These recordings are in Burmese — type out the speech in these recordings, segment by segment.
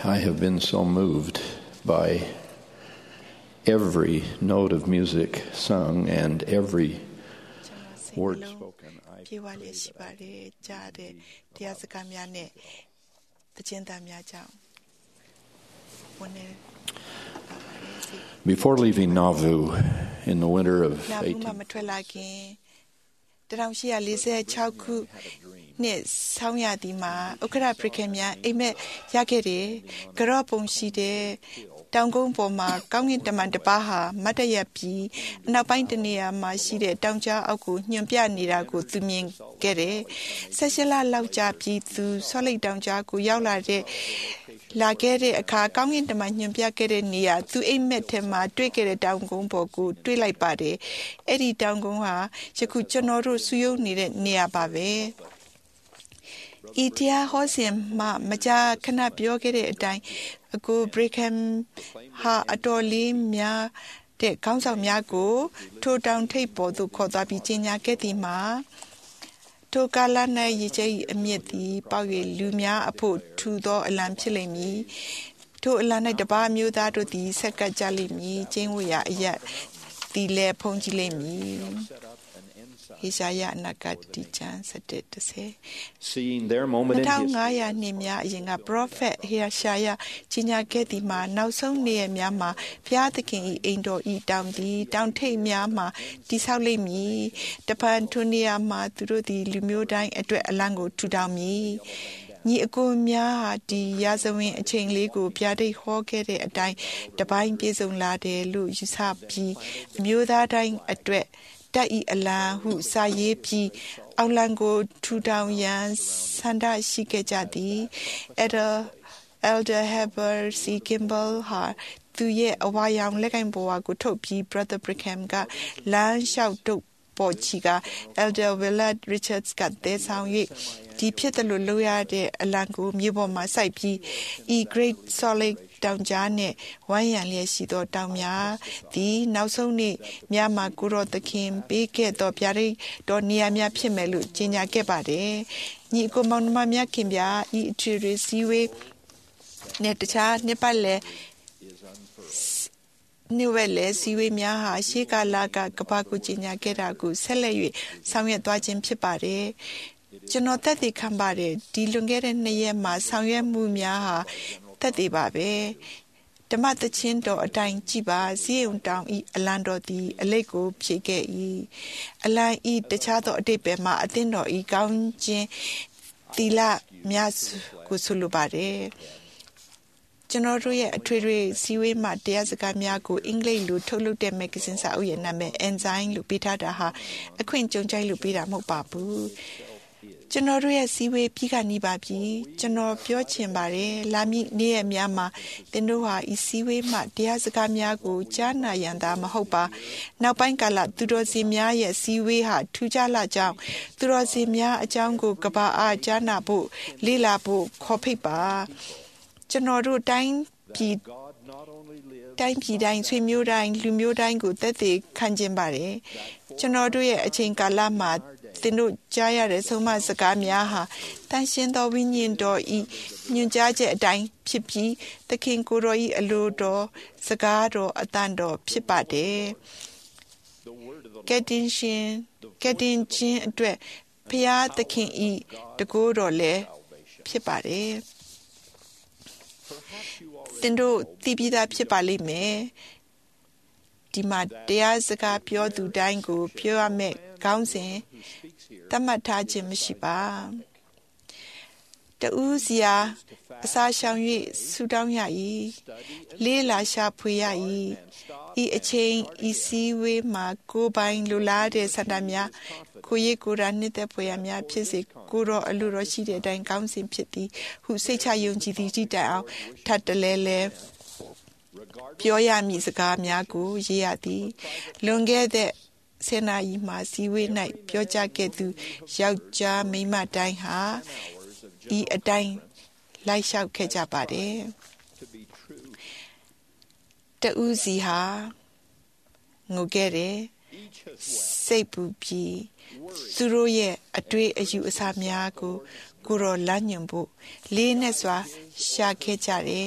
I have been so moved by every note of music sung and every word spoken. I pray that before leaving Nauvoo in the winter of 1846 နှစ်ဆောင်းရာသီမှာဥက္ကရာပရိခေများအိမ်မက်ရခဲ့တယ်။ကြော့ပုံရှိတဲ့တောင်ကုန်းပေါ်မှာကောင်းကင်တမန်တစ်ပါးဟာမတ်တရပြီးအနောက်ပိုင်းတနေရာမှာရှိတဲ့တောင်ကြားအောက်ကိုညွှန်ပြနေတာကိုသူမြင်ခဲ့တယ်။ဆက်ရှလလောက်ကြပြီးသူဆောလိတ်တောင်ကြားကိုရောက်လာခဲ့တဲ့အခါကောင်းကင်တမန်ညွှန်ပြခဲ့တဲ့နေရာသူအိမ်မက်ထဲမှာတွေ့ခဲ့တဲ့တောင်ကုန်းပေါ်ကိုတွေ့လိုက်ပါတယ်။အဲ့ဒီတောင်ကုန်းဟာယခုကျွန်တော်တို့စုယုံနေတဲ့နေရာပါပဲ။ဤတရားဟောစဉ်မှာမကြာခဏပြောခဲ့တဲ့အတိုင်းအကိုဘရိကမ်ဟာအတော်လေးများတဲ့ခေါင်းဆောင်များကိုထိုတောင်ထိပ်ပေါ်သို့ခေါ်သွားပြီးကြီးညာခဲ့သည်မှာထိုကာလ၌ရည်ကျိအမြင့်သည်ပေါက်၍လူများအဖို့ထူသောအလံဖြစ်လိမ့်မည်ထိုအလံ၌တပါးမျိုးသားတို့သည်ဆက်ကပ်ကြလိမ့်မည်ကျင်းဝရအရက်သည်လည်းဖုံးကြည့်လိမ့်မည်ဟေရှာယအနာဂတိကျမ်း7:10 Seeing their moment in history 1500နှစ်များအရင်က prophet ဟေရှာယကြီးညာခဲ့သည်မှာနောက်ဆုံးနေ့ရက်များမှာဘုရားသခင်၏အိမ်တော်၏တောင်သည်တောင်ထိပ်များမှာတည်ဆောက်လိမ့်မည်တပန်ထိုနေရာမှာသူတို့သည်လူမျိုးတိုင်းအတွက်အလံကိုထူထောင်မည်ညီအကိုများဟာဒီရာဇဝင်အချိန်လေးကိုပြတိတ်ဟောခဲ့တဲ့အတိုင်းတပိုင်းပြေဆုံးလာတယ်လို့ယူဆပြီးမျိုးသားတိုင်းအတွက်တက်ဤအလံဟုစာရေးပြီးအောက်လံကိုထူထောင်ရန်ဆန္ဒရှိခဲ့ကြသည် Elder Heber C. Kimball ဟာသူရဲ့အဝါရောင်လက်ကင်ပေါ်ကိုထုတ်ပြီး Brother Brigham ကလမ်းလျှောက်ထုတ်ပေါ်ချီက Elder Willard Richards ကတဲဆောင်၍ဒီဖြစ်တယ်လို့လို့ရတဲ့အလံကိုမြေပေါ်မှာစိုက်ပြီး Great Solidတောင်ကြားနဲ့ဝိုင်းရန်လျက်ရှိသောတောင်များဒီနောက်ဆုံးနေ့များမှာကိုရောသခင်ပေးခဲ့သောဗျာဒိတ်တော်နေရာများဖြစ်မယ်လို့ကြေညာခဲ့ပါတယ်။ညီကိုမောင်နှမများခင်ဗျာဤအထွေထွေစည်းဝေးနဲ့တခြားနှစ်ပတ်လည်နေဝဲလေစည်းဝေးများဟာရှေးကာလကကဘာကိုကြေညာခဲ့တာကိုဆက်လက်၍ဆောင်ရွက်သွားခြင်းဖြစ်ပါတယ်။ကျွန်တော်သက်သေခံပါတယ်ဒီလွန်ခဲ့တဲ့2ရက်မှာဆောင်ရွက်မှုများဟာသက်သေပါပဲဓမ္မသချင်းတော်အတိုင်းကြည်ပါဇီးုံတောင်ဤအလံတော်သည်အလိတ်ကိုဖြည့်ခဲ့၏အလံဤတခြားသောအတိတ်ပဲမှာအသင်းတော်ဤကောင်းခြင်းသီလများကိုဆိုလိုပါတယ်ကျွန်တော်တို့ရဲ့အထွေထွေစည်းဝေးမှာတရားစကားများကိုအင်္ဂလိပ်လိုထုတ်လုပ်တဲ့မဂ္ဂဇင်းစာအုပ်ရဲ့နာမည် Ensign လို့ပေးထားတာဟာအခွင့်ကြုံကြိုက်လို့ပေးတာမဟုတ်ပါဘူးကျွန်တော်တို့ရဲ့စည်းဝေးပြီးခါနီးပါပြီကျွန်တော်ပြောချင်ပါတယ်လာမည့်နေ့ရက်များမှာသင်တို့ဟာဤစည်းဝေးမှတရားစကားများကိုကြားနာရန်သာမဟုတ်ပါနောက်ပိုင်းကာလသူတော်စင်များရဲ့စည်းဝေးဟာထူးခြားလာကြောင်းသူတော်စင်များအကြောင်းကိုကဘာအားကြားနာဖို့လေ့လာဖို့ခေါ်ဖိတ်ပါကျွန်တော်တို့တိုင်းပြည်တိုင်းဆွေမျိုးတိုင်းလူမျိုးတိုင်းကိုသက်သေခံခြင်းပါတယ်ကျွန်တော်တို့ရဲ့အချိန်ကာလမှာသင်တို့ကြားရတဲ့ဆုံးမစကားများဟာတန်ရှင်းသောဝိညာဉ်တော်ဤညွှန်ကြားချက်အတိုင်းဖြစ်ပြီးသခင်ကိုယ်တော်ဤအလိုတော်စကားတော်အတန်တော်ဖြစ်ပါတယ်ကက်တင်ချင်းအတွက်ဖျားသခင်ဤတကိုးတော်လည်းဖြစ်ပါတယ်သင်တို့သိပြီးသားဖြစ်ပါလိမ့်မယ်ဒီမှာတရားစကားပြောသူတိုင်းကိုပြောရမယ်ကောင်းစဉ်တတ်မှတ်ထားခြင်းမရှိပါတူးစီယာအစာရှောင်၍ဆူတောင်းရ၏လေးလာရှာဖွေရ၏ဤအချိန်ဤစည်းဝေးမှာကိုယ်ပိုင်လူလားတဲ့စတာများကိုရိပ်ကိုယ်ရာနှစ်သက်ဖွယ်ရများဖြစ်စေကိုရောအလိုတော်ရှိတဲ့အတိုင်းကောင်းစဉ်ဖြစ်သည်ဟုစိတ်ချယုံကြည်သည်တိတိုင်အောင်ထပ်တလဲလဲပြောရမည်စကားများကိုရေးရသည်လွန်ခဲ့တဲ့စေနာယီမှာစီဝေး၌ပြောကြားခဲ့သူယောက်ျားမိန်းမတိုင်းဟာဤအတိုင်းလိုက်လျှောက်ခဲ့ကြပါတယ်တူးစီဟာငိုခဲ့တယ်စိတ်ပူပြီးသူတို့ရဲ့အတွေ့အယူအဆများကိုကိုရောလမ်းညွှန်ဖို့လေးနဲ့စွာရှာခဲ့ကြတယ်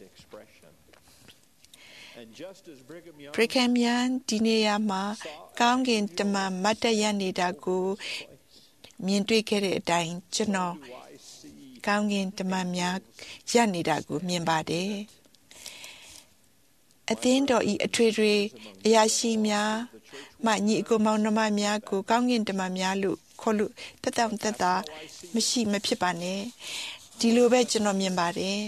Brigham Young ဒီနေရာမှာကောင်းကင်တမန်မတ်တရနေတာကိုမြင်တွေ့ခဲ့တဲ့အတိုင်းကျွန်တော်ကောင်းကင်တမန်များရနေတာကိုမြင်ပါတယ်အသင်းတော်ဤအထွေထွေအရာရှိများမှညီအကိုမောင်နှမများကိုကောင်းကင်တမန်များလို့ခေါ်လို့တက်တာမရှိမဖြစ်ပါနဲ့ဒီလိုပဲကျွန်တော်မြင်ပါတယ်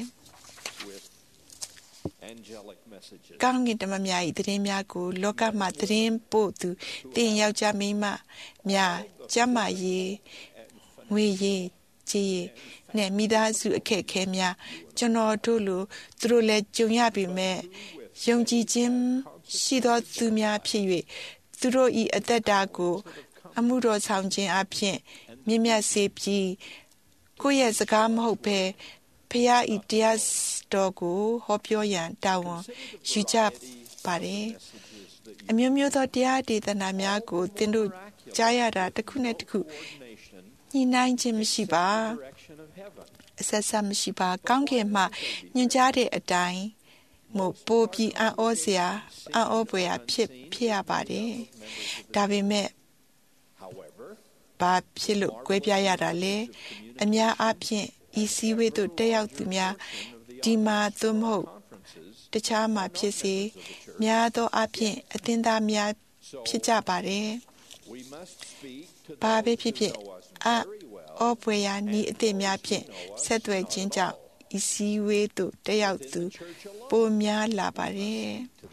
ကောင်းကင်တမန်များ၏သတင်းများကိုလောကမှာသတင်းပို့သူတင်ယောက်ျားမိန်းမများကျမ်းမာရေးငွေရေးကြေးနဲ့မိသားစုအခက်အခဲများကျွန်တော်တို့လိုသူတို့လည်းကြုံရပြီမဲ့ယုံကြည်ခြင်းရှိသောသူများဖြစ်၍သူတို့၏အသက်တာကိုအမှုတော်ဆောင်ခြင်းအပြင်မြင့်မြတ်စေပြီးကိုယ့်ရဲ့စကားမဟုတ်ဘဲဖျားဤတရားတော်ကိုဟောပြောရန်တာဝန်ယူကြပါတယ်အမျိုးမျိုးသောတရားဒေသနာများကိုသင်တို့ကြားရတာတစ်ခုနဲ့တစ်ခုညှိနှိုင်းခြင်းမရှိပါအဆက်ဆက်မရှိပါကောင်းကင်မှညွှန်ကြားတဲ့အတိုင်းမို့ပိုပြီးအံ့ဩစရာအံ့ဩဖွယ်ဖြစ်ရပါတယ်ဒါပေမဲ့ဘာဖြစ်လို့ကွဲပြားရတာလဲအများအားဖြင့်ဤစည်းဝေးသို့တက်ရောက်သူများဒီမှာသို့မဟုတ်တခြားမှာဖြစ်စေများသောအားဖြင့်အသင်းသားများဖြစ်ကြပါတယ်ဘာပဲဖြစ်ဖြစ်ဩပွေရာဤအသည့်များဖြင့်ဆက်သွယ်ခြင်းကြောင့်ဤစည်းဝေးသို့တက်ရောက်သူပိုများလာပါတယ်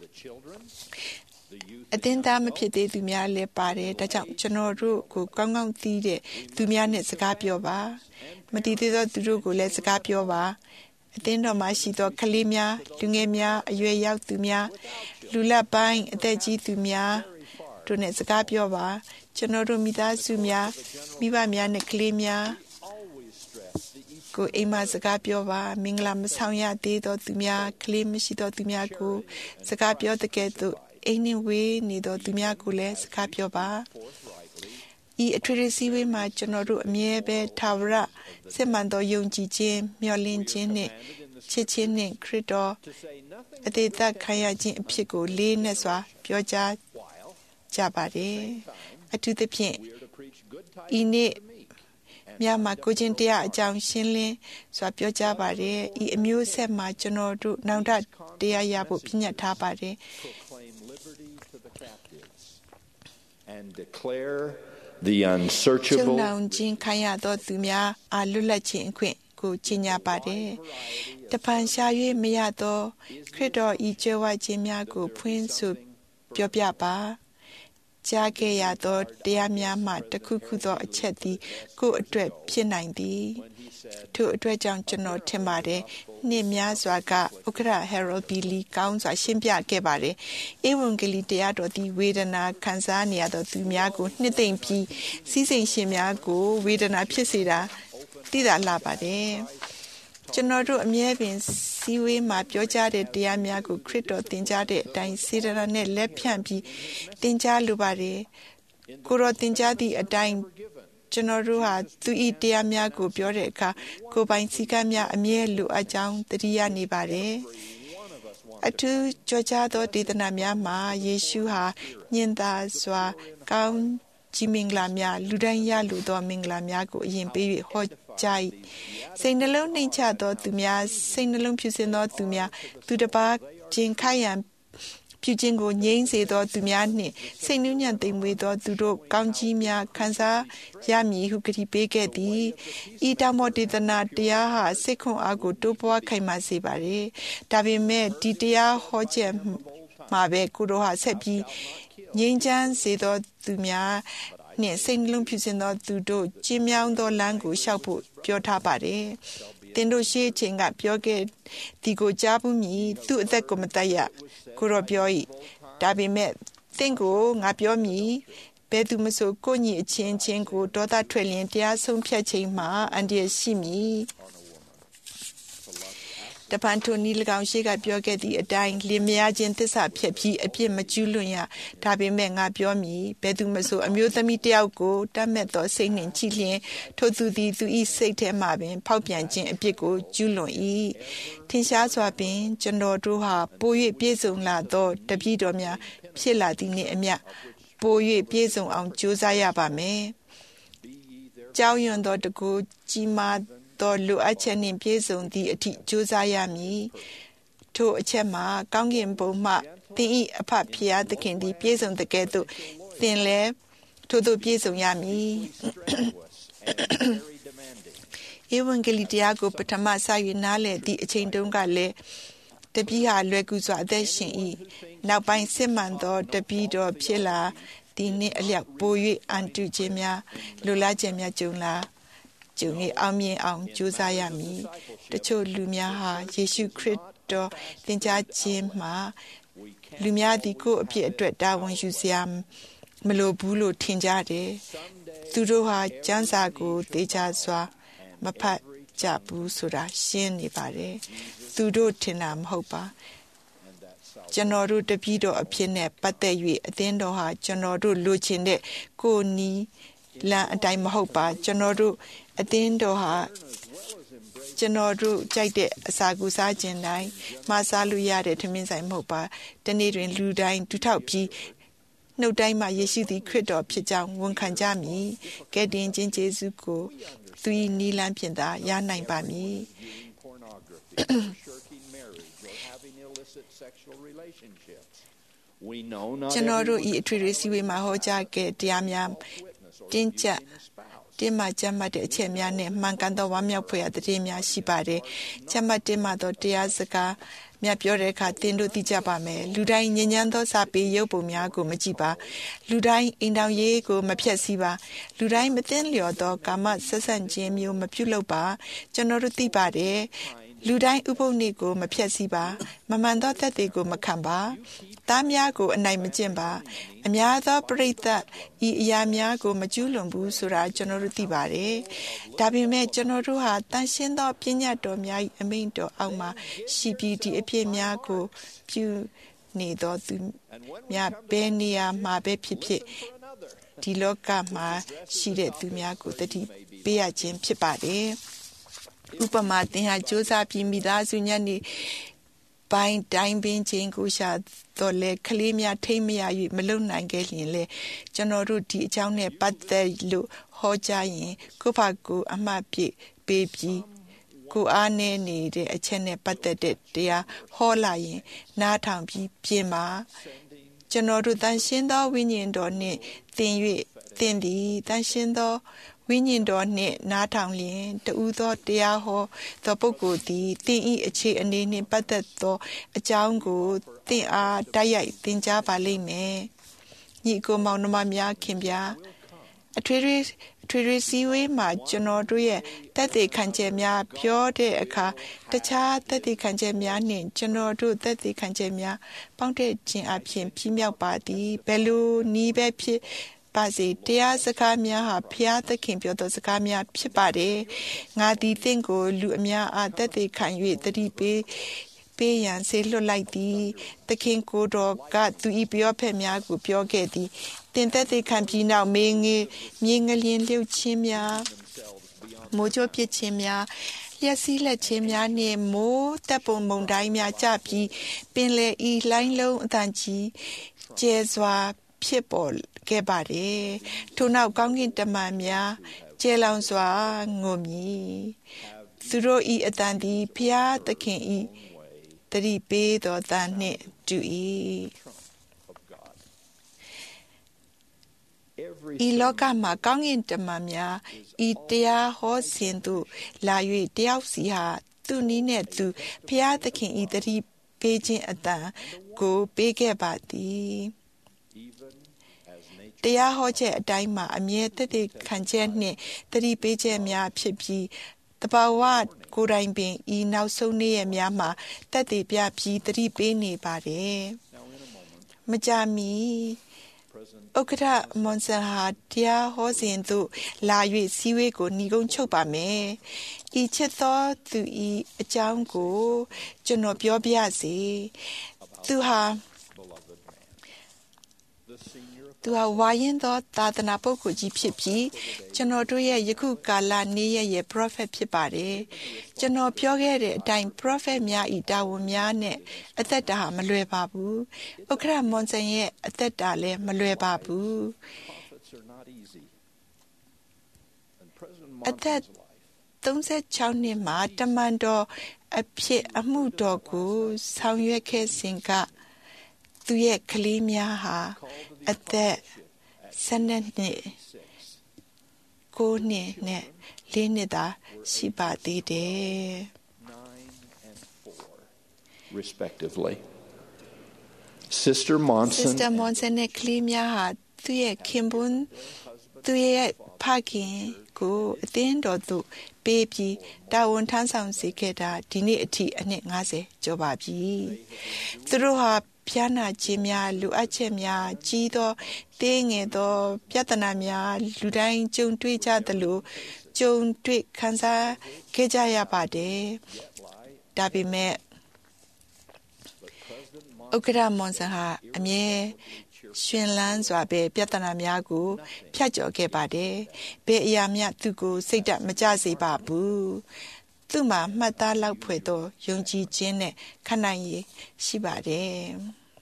အသင်းသားမဖြစ်သေးသူများလည်းပါတယ်ဒါကြောင့်ကျွန်တော်တို့ကိုကောင်းကောင်းသိတဲ့သူများနဲ့စကားပြောပါမတည်သေးသောသူတို့ကိုလည်းစကားပြောပါအသင်းတော်မှာရှိသောကလေးများလူငယ်များအရွယ်ရောက်သူများလူလတ်ပိုင်းအသက်ကြီးသူများတို့နဲ့စကားပြောပါကျွန်တော်တို့မိသားစုများမိဘများနဲ့ကလေးများကိုအိမ်မှာစကားပြောပါမင်္ဂလာမဆောင်ရသေးသောသူများကလေးမရှိသောသူများကိုစကားပြောတဲ့ကဲ့သို့အိမ်နဲ့ဝေးနေသောသူများကိုလည်းစကားပြောပါဤအထွေထွေစည်းဝေးမှာကျွန်တော်တို့အမြဲပဲထာဝရစစ်မှန်သောယုံကြည်ခြင်းမျှော်လင့်ခြင်းနဲ့ချစ်ခြင်းနဲ့ခရစ်တော်အသေးသက်ခံရခြင်းအဖြစ်ကိုလေးနက်စွာပြောကြားကြပါတယ်အထူးသဖြင့်ဤနေ့မြတ်မှာကိုချင်းတရားအကြောင်းရှင်းလင်းစွာပြောကြားပါတယ်ဤအမျိုးဆက်မှာကျွန်တော်တို့နောင်တတရားရဖို့ပြညတ်ထားပါတယ် and declare the unsearchable နောင်ခြင်းခံရသောသူများအားလွတ်လပ်ခြင်းအခွင့်ကိုကြီးညာပါတယ်တပန်ရှာ၍မရသောခရစ်တော်ဤကြွယ်ဝခြင်းများကိုဖွင့်ဆိုပြောပြပါကြားခဲ့ရသောတရားများမှတစ်ခုခုသောအချက်သည်ကိုယ်အတွက်ဖြစ်နိုင်သည်ထို့အတွက်ကြောင့်ကျွန်တော်ထင်ပါတယ်နှစ်များစွာကဥက္ကဋ္ဌ Harold Billy ကောင်းစွာရှင်းပြခဲ့ပါတယ်ဧဝံဂေလိတရားတော်သည်ဝေဒနာခံစားနေရသောသူများကိုနှစ်သိမ့်ပြီးစီးစိမ်ရှင်များကိုဝေဒနာဖြစ်စေတာသိတာလာပါတယ်ကျွန်တော်တို့အမြဲပင်စီဝေးမှာပြောကြားတဲ့တရားများကိုခရစ်တော်သင်ကြားတဲ့အတိုင်းစေတနာနဲ့လက်ဖြန့်ပြီးသင်ကြားလိုပါတယ်ကိုရောသင်ကြားသည့်အတိုင်းကျွန်တော်တို့ဟာသူဤတရားများကိုပြောတဲ့အခါကိုယ်ပိုင်စည်းကမ်းများအမြဲလိုအပ်ကြောင်းသတိရနေပါတယ်အထူးကြောကြားသောဒေသနာများမှာယေရှုဟာညင်သာစွာကောင်းကြီးမင်္ဂလာများလူတိုင်းရလိုသောမင်္ဂလာများကိုအရင်ပေး၍ဟောကြား၏စိတ်နှလုံးနှိမ်ချသောသူများစိတ်နှလုံးဖြူစင်သောသူများသူတစ်ပါးခြင်းခိုက်ရန်ပြုခြင်းကိုငြိမ်းစေသောသူများနှင့်စိတ်နှူးညံ့သိမ်မွေ့သောသူတို့ကောင်းကြီးများခံစားရမည်ဟုကတိပေးခဲ့သည်ဤတောင်ပေါ်ဒေသနာတရားဟာစိတ်ခွန်အားကိုတိုးပွားခိုင်မာစေပါれဒါပေမဲ့ဒီတရားဟောချက်မှာပဲကိုတို့ဟာဆက်ပြီးငြိမ်းချမ်းစေသောသူများနှင့်စိတ်နှလုံးဖြူစင်သောသူတို့ကျင်းမြောင်းသောလမ်းကိုလျှောက်ဖို့ပြောထားပါတယ်သင်တို့ရှေ့ချိန်ကပြောခဲ့ဒီကိုကြားဘူးမည်သူ့အသက်ကိုမတတ်ရကိုရောပြော၏ဒါပေမဲ့သင်ကိုငါပြောမည်ဘယ်သူမဆိုကိုညီအချင်းချင်းကိုဒေါသထွက်လျင်တရားဆုံးဖြတ်ချိန်မှာအန္တရာယ်ရှိမည်တပန်ထိုနီ၎င်းရှိကပြောခဲ့သည့်အတိုင်းလင်မယားချင်းသစ္စာဖြတ်ပြီးအပြစ်မကျူးလွန်ရဒါပေမဲ့ငါပြောမည်ဘယ်သူမဆိုအမျိုးသမီးတစ်ယောက်ကိုတတ်မဲ့သောစိတ်နှင့်ကြည်လျင်ထိုသူသည်သူ၏စိတ်ထဲမှပင်ဖောက်ပြန်ခြင်းအပြစ်ကိုကျူးလွန်၏ထင်ရှားစွာပင်ကျွန်တော်တို့ဟာပို၍ပြည့်စုံလာသောတပည့်တော်များဖြစ်လာသည်နှင့်အမျှပို၍ပြည့်စုံအောင်ကြိုးစားရပါမယ်ကြောင်းရွံသောတကူကြီးမားသောလိုအပ်ချက်နှင့်ပြည့်စုံသည့်အထိကြိုးစားရမည်ထိုအချက်မှာကောင်းကင်ဘုံမှသင်၏အဖဖျားသခင်သည်ပြည့်စုံတဲ့ကဲ့သို့သင်လည်းထို့သို့ပြည့်စုံရမည်ဧဝံဂေလိတရားကိုပထမစ၍နားလည်သည့်အချိန်တုန်းကလည်းတပည့်ဟာလွယ်ကူစွာအသက်ရှင်၏နောက်ပိုင်းစစ်မှန်သောတပည့်တော်ဖြစ်လာဒီနေ့အလျောက်ပို၍အန်တုခြင်းများလိုလားခြင်းများကြုံ၍အောင်မြင်အောင်ကြိုးစားရမည်တချို့လူများဟာယေရှုခရစ်တော်သင်ကြားခြင်းမှာလူများသည်ကိုယ့်အဖြစ်အတွက်တာဝန်ယူစရာမလိုဘူးလို့ထင်ကြတယ်သူတို့ဟာကျမ်းစာကိုသေချာစွာမဖတ်ကြဘူးဆိုတာရှင်းနေပါတယ်သူတို့ထင်တာမဟုတ်ပါကျွန်တော်တို့တပည့်တော်အဖြစ်နဲ့ပတ်သက်၍အသင်းတော်ဟာကျွန်တော်တို့လိုချင်တဲ့ကိုယ်နီးလမ်းအတိုင်းမဟုတ်ပါကျွန်တော်တို့အသင်းတော်ဟာကျွန်တော်တို့ကြိုက်တဲ့အစာကူစားခြင်းတိုင်းမှာစားလို့ရတဲ့ထမင်းဆိုင်မဟုတ်ပါတနေ့တွင်လူတိုင်းဒုထောက်ပြီးနှုတ်တိုင်းမှာယေရှုသည်ခရစ်တော်ဖြစ်ကြောင်းဝန်ခံကြမည်ကဲ့တင်ခြင်းကျေးဇူးကိုသူ၏နီးလန်းဖြင့်သာရနိုင်ပါမည်ကျွန်တော်တို့ဤအထွေထွေစည်းဝေးမှာဟောကြားခဲ့တရားများတင်းကျပ်တင်မှကြမ်းမှတ်တဲ့အချက်များနဲ့မှန်ကန်သောဝမ်းမြောက်ဖွယ်ရာသတင်းများရှိပါတယ်။ကြမ်းမှတ်တင်မှသောတရားစကားများပြောတဲ့အခါသင်တို့သိကြပါမယ်။လူတိုင်းညဉ့်ညမ်းသောစာပေရုပ်ပုံများကိုမကြည့်ပါ။လူတိုင်းအိမ်တော်ရေးကိုမဖျက်ဆီးပါ။လူတိုင်းမသိလျော်သောကာမဆက်ဆံခြင်းမျိုးမပြုလုပ်ပါ။ကျွန်တော်တို့သိပါတယ်။လူတိုင်းဥပုသ်နေ့ကိုမဖျက်ဆီးပါ။မမှန်သောသက်သေကိုမခံပါ။သားများကိုအနိုင်မကျင့်ပါအများသောပရိသတ်ဤအရာများကိုမကျူးလွန်ဘူးဆိုတာကျွန်တော်တို့သိပါတယ်ဒါပေမဲ့ကျွန်တော်တို့ဟာတန်ရှင်းသောပညာတော်များ၏အမိန့်တော်အောက်မှာရှိပြီးဒီအဖြစ်များကိုပြုနေသောသူများဘယ်နေရာမှာပဲဖြစ်ဖြစ်ဒီလောကမှာရှိတဲ့သူများကိုတတိပေးရခြင်းဖြစ်ပါတယ်ဥပမာသင်ဟာစူးစမ်းပြီးမိသားစုညနေပိုင်းတိုင်းပင်ချင်းကိုရှာတော့လေကလေးများထိမ့်မရ၍မလုံနိုင်ခဲ့လျင်လေကျွန်တော်တို့ဒီအကြောင်းနဲ့ပတ်သက်လို့ဟောကြားရင်ကိုယ့်ဘာကိုအမှတ်ပြပေးပြီးကိုအားနေနေတဲ့အချက်နဲ့ပတ်သက်တဲ့တရားဟောလာရင်နားထောင်ပြီးပြင်ပါကျွန်တော်တို့တန်ရှင်းသောဝိညာဉ်တော်နှင့်သင်၍သင်သည်တန်ရှင်းသောဝိညာဉ်တော်နှင့်နားထောင်လျင်တူသောတရားဟောသောပုဂ္ဂိုလ်သည်သင်၏အခြေအနေနှင့်ပတ်သက်သောအကြောင်းကိုသင်အားတိုက်ရိုက်သင်ကြားပါလိမ့်မယ်။ညီကိုမောင်နှမများခင်ဗျာအထွေထွေစည်းဝေးမှာကျွန်တော်တို့ရဲ့သက်သေခံချက်များပြောတဲ့အခါတခြားသက်သေခံချက်များနှင့်ကျွန်တော်တို့သက်သေခံချက်များပေါင်းတဲ့ခြင်းအပြင်ပြမြောက်ပါသည်ဘယ်လိုနည်းပဲဖြစ်ပါစေတရားစကားများဟာဖျားသခင်ပြောသောစကားများဖြစ်ပါတယ်ငါသည်သင်ကိုလူအများအားသက်သေခံ၍တတိပေးရန်ဆေလွတ်လိုက်သည်သခင်ကိုယ်တော်ကသူ၏ပြောဖက်များကိုပြောခဲ့သည်သင်သက်သေခံပြီးနောက်မြေငလျင်လျှုပ်ခြင်းများမိုးကြိုးပစ်ခြင်းများလျှက်စီးလက်ခြင်းများနှင့်မိုးတပ်ပုံမုန်တိုင်းများကြပြီးပင်လယ်ဤလိုင်းလုံးအတန်ကြီးကျဲစွာဖြစ်ပေါ်ခဲ့ပါတယ်ထို့နောက်ကောင်းကင်တမန်များကျဲလောင်စွာငိုမြည်သူတို့ဤအတန်သည်ဖျားသခင်ဤတတိပေးသောတန်နှင့်တူ၏ဤလောကမှာကောင်းကင်တမန်များဤတရားဟောစဉ်သို့လာ၍တယောက်စီဟာသူနည်းနဲ့သူဖျားသခင်ဤတတိပေးခြင်းအတန်ကိုပေးခဲ့ပါသည်တရားဟောချက်အတိုင်းမှာအမြဲတည်ခံချက်နှင့်တတိပေးချက်များဖြစ်ပြီးတဘာဝကိုယ်တိုင်ပင်ဤနောက်ဆုံးနေ့ရက်များမှာတည်တည်ပြပြီးတတိပေးနေပါတယ်မကြမီဥက္ကဋ္ဌမွန်ဆန်ဟာတရားဟောစဉ်သို့လာ၍စီဝေးကိုညီကုန်းချုပ်ပါမယ်။ဤချစ်သောသူ၏အကြောင်းကိုကျွန်တော်ပြောပြရစေ။သူဟာဝါရင်သောသာသနာပုဂ္ဂိုလ်ကြီးဖြစ်ပြီးကျွန်တော်တို့ရဲ့ယခုကာလနေ့ရဲ့ prophet ဖြစ်ပါတယ်။ကျွန်တော်ပြောခဲ့တဲ့အတိုင်း prophet များဤတာဝန်များနဲ့အသက်တာဟာမလွယ်ပါဘူး။ဥက္ကဋ္ဌမွန်ဆန်ရဲ့အသက်တာလည်းမလွယ်ပါဘူး။အသက်36နှစ်မှာတမန်တော်အဖြစ်အမှုတော်ကိုဆောင်ရွက်ခဲ့စဉ်ကသူရဲ့ကလေးများဟာအသက်12နှစ်9နှစ်နဲ့4နှစ်သာရှိပါသေးတယ် respectively. Sister Monson နဲ့ကလေးများဟာသူရဲ့ခင်ပွန်းသူရဲ့ဖခင်ကိုအသင်းတော်သို့ပေးပြီးတာဝန်ထမ်းဆောင်စေခဲ့တာဒီနေ့အထိအနှစ်50ကျော်ပါပြီ။သူတို့ဟာဖျားနာခြင်းများလူအပ်ချက်များကြီးသောတင်းငယ်သောပြဿနာများလူတိုင်းကြုံတွေ့ကြသလိုကြုံတွေ့ခံစားခဲ့ကြရပါတယ်။ဒါပေမဲ့ဥက္ကဋ္ဌမွန်ဆန်ဟာအမြဲရှင်လန်းစွာပဲပြဿနာများကိုဖြတ်ကျော်ခဲ့ပါတယ်။ဘယ်အရာမျှသူကိုစိတ်ဓာတ်မကျစေပါဘူး။သူ့မှာမှတ်သားလောက်ဖွယ်သောယုံကြည်ခြင်းနဲ့ခံနိုင်ရည်ရှိပါတယ်။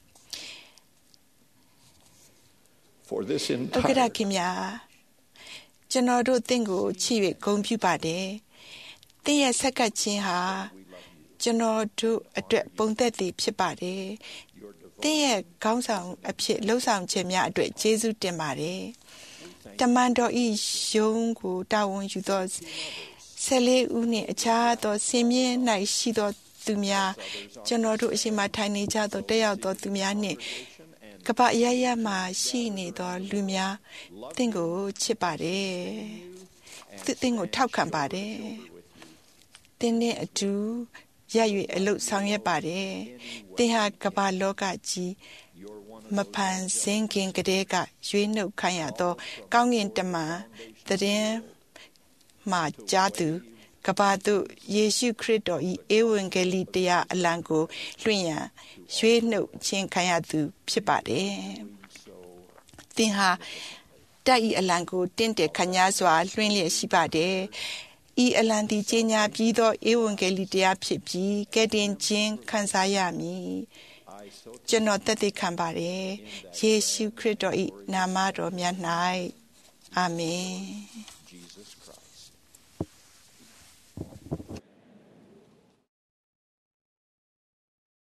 ဥက္ကဋ္ဌခင်ဗျာကျွန်တော်တို့သင်ကိုချစ်၍ဂုဏ်ပြုပါတယ်။သင်ရဲ့ဆက်ကပ်ခြင်းဟာကျွန်တော်တို့အတွက်ပုံသက်တည်ဖြစ်ပါတယ်။သင်ရဲ့ခေါင်းဆောင်အဖြစ်လှုပ်ဆောင်ခြင်းများအတွက်ကျေးဇူးတင်ပါတယ်။တမန်တော်ဤယုံကိုတာဝန်ယူသော14ဦးနှင့်အခြားသောဆင်မြင့်၌ရှိသောသူများကျွန်တော်တို့အရှိမထိုင်နေကြသောတက်ရောက်သောသူများနှင့်ကပ္ပအရရမှာရှိနေသောလူများသင်ကိုချစ်ပါတယ်သင်ကိုထောက်ခံပါတယ်သင်နဲ့အတူရ၍အလုပ်ဆောင်ရွက်ပါတယ်သင်ဟာကမ္ဘာလောကကြီးမဖန်ဆင်းခင်ကတည်းကရွေးနှုတ်ခံရသောကောင်းကင်တမန်သတင်းမှာကြားသူကမ္ဘာသို့ယေရှုခရစ်တော်၏ဧဝံဂေလိတရားအလံကိုလွှင့်ရန်ရွေးနှုတ်ခြင်းခံရသူဖြစ်ပါတယ်။သင်ဟာတိုက်ဤအလံကိုတင့်တယ်ခညာစွာလွှင့်လျက်ရှိပါတယ်။ဤအလံသည်ကြီးညာပြီးသောဧဝံဂေလိတရားဖြစ်ပြီးကယ်တင်ခြင်းခံစားရမည်။ကျွန်တော်သက်သေခံပါတယ်။ယေရှုခရစ်တော်၏နာမတော်မြတ်၌အာမင်။